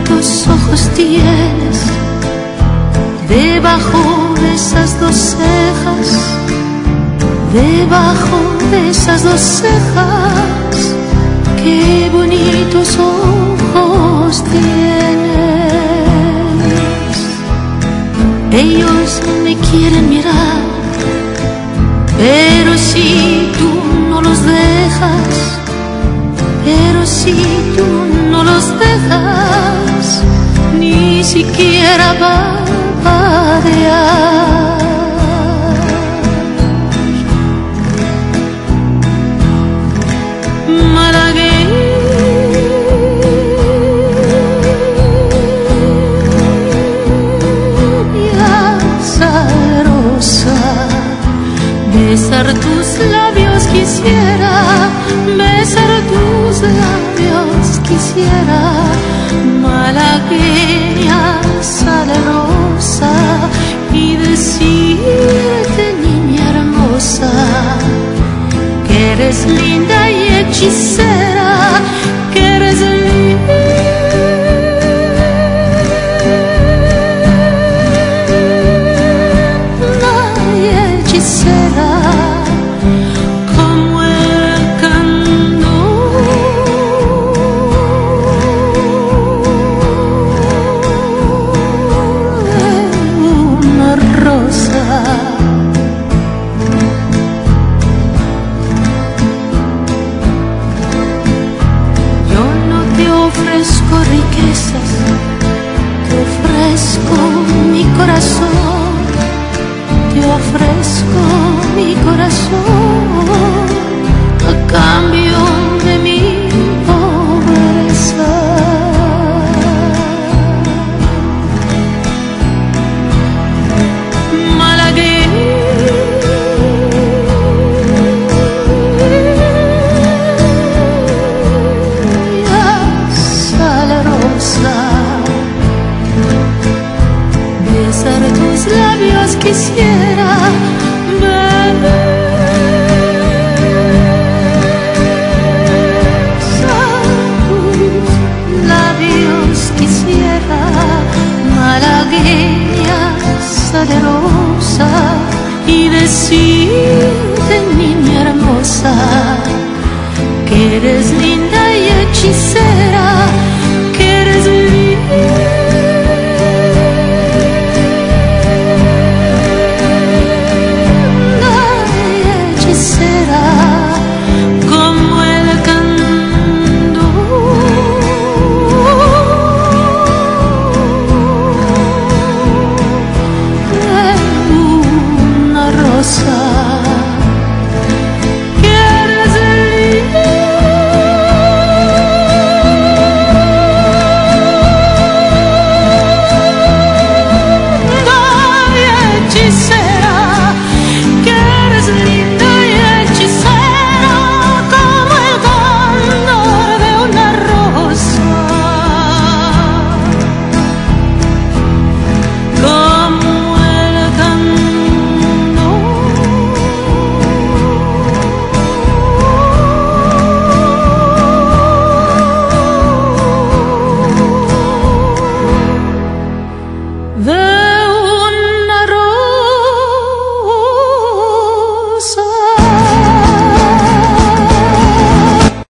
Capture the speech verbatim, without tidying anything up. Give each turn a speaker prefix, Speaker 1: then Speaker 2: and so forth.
Speaker 1: bonitos ojos tienes debajo de esas dos cejas, debajo de esas dos cejas. Qué bonitos ojos tienes. Ellos me quieren mirar, pero si tú no los dejas, pero si tú no los dejas, ni siquiera parpadear. Malagueña salerosa, besar tus labios quisiera, besar tus labios quisiera. Malagueña salerosa, y decirte, niña hermosa, que eres linda y hechicera, que eres linda y hechicera. Ofrezco riquezas, te ofrezco mi corazón, te ofrezco mi corazón a cambio de mi pobreza. Besar tus labios quisiera, besar tus labios quisiera. Malagueña salerosa, y decirte, niña hermosa, que eres linda y hechicera.